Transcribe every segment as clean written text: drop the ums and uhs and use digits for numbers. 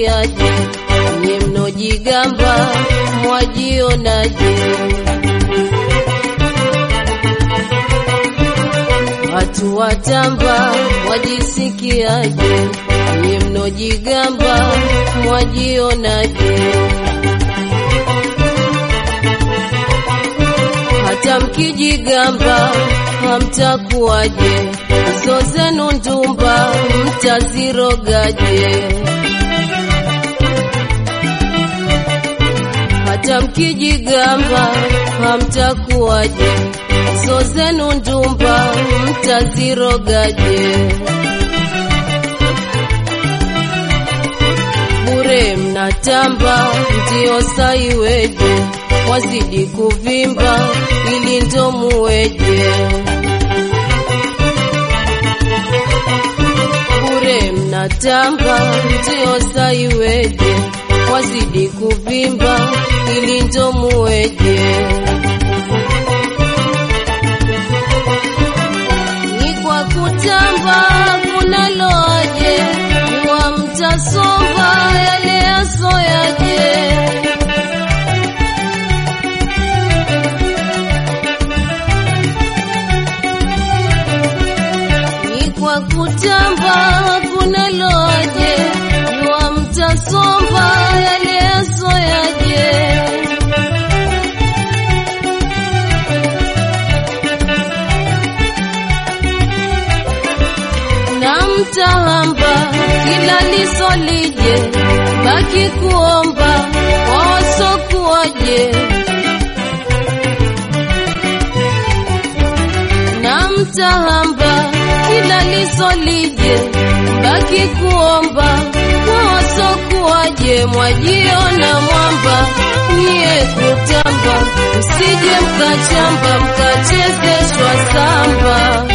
mwajisikiaje? Nye mnojigamba mwajionaje? Watu watamba mwajisikiaje? Nye mnojigamba mwajionaje? Hata mkijigamba hamtakuwaje? Hizo zenu ndumba mtazirogaje? Hata mkijigamba hamtakuwaje? Hizo zenu ndumba mtazirogaje? Bure mnatamba ndio saiweje? Wazidi kuvimba ili ndo muweje? Bure mnatamba ndio saiweje? Wazidi kuvimba ili ndo muweje? Ni kwa kutamba kunaloaje? Iwa mtasomba yale yasoyaje? Kwa kutamba kunaloaje? Iwa mtasomba yale yasoyaje? Na mtahamba kila lisolije, baki kuomba wasokuwaje? Na mtahamba kila lisolije, baki kuomba wasokuwaje? Mwajiona mwamba niye kutamba, msije mkachamba mkachezeshwa samba.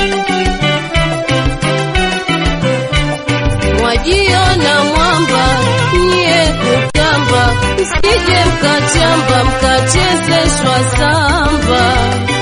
Mwajiona mwamba niye kutamba, msije mkachamba mkachezeshwa samba.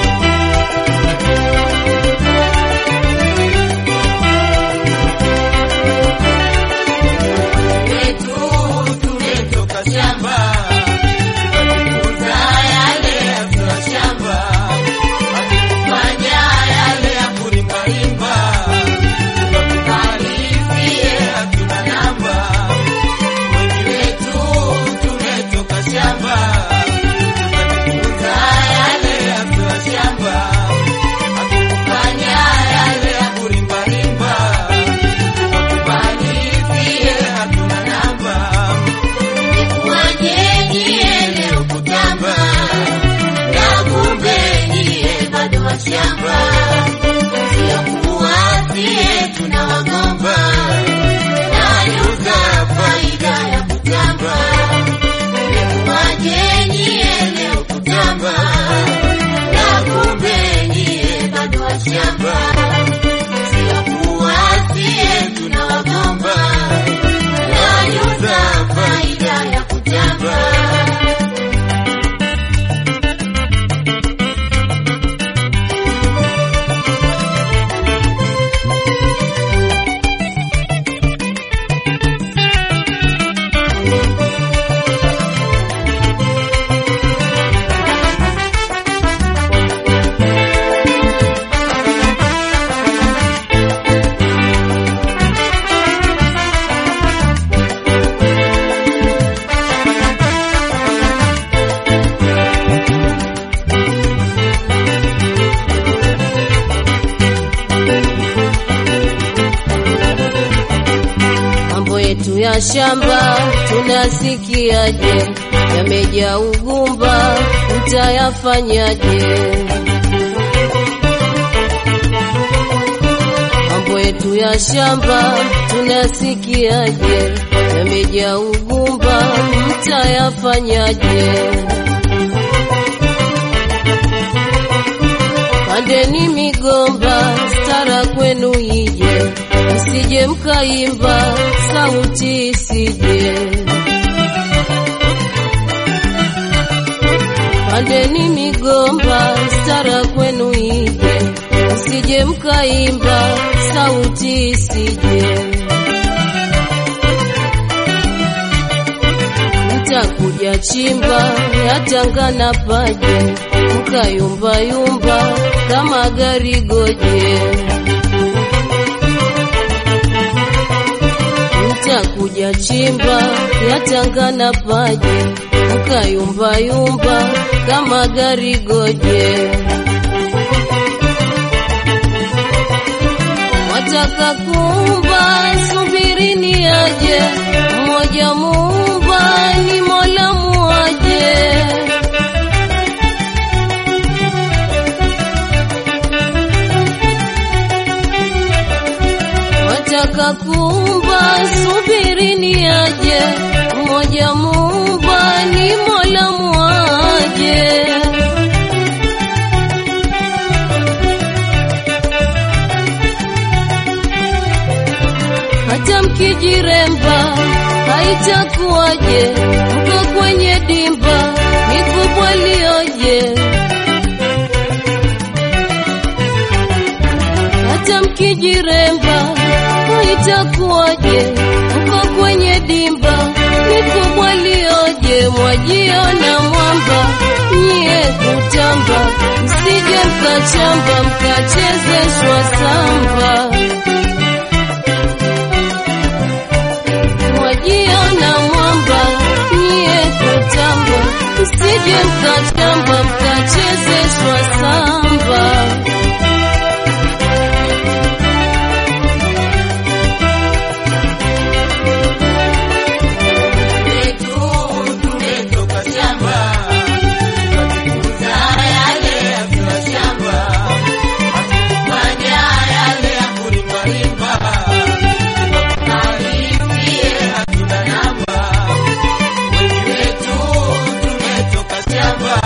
ya shamba tunasikiaje, yameja ugumba mtayafanyaje? Mambo yetu ya shamba tunasikiaje, yameja ugumba mtayafanyaje? Pandeni migomba stara kwenu ije, msije mkaimba sauti isije. Pandeni migomba stara kwenu ije, msije mkaimba sauti isije. mtakuja chimba yatangana paje, mkayumba yumba kama gari goje. Mtakuja chimba yatangana paje, mkayumba yumba kama gari goje. Wataka kumba subirini aje, mmoja Muumba ni Mola muaje. Wataka kumba subirini aje, mmoja Muumba ni Mola muaje. Hata mkijiremba haitakuwaje, mko kwenye dimba ni kubwa lioje. Hata mkijiremba haitakuwaje, mko kwenye dimba ni kubwa lioje. Mwajiona mwamba nyie kutamba, msije mkachamba mkachezeshwa samba. Mwajiona mwamba nyie kutamba, msije mkachamba mkachezeshwa samba. Shamba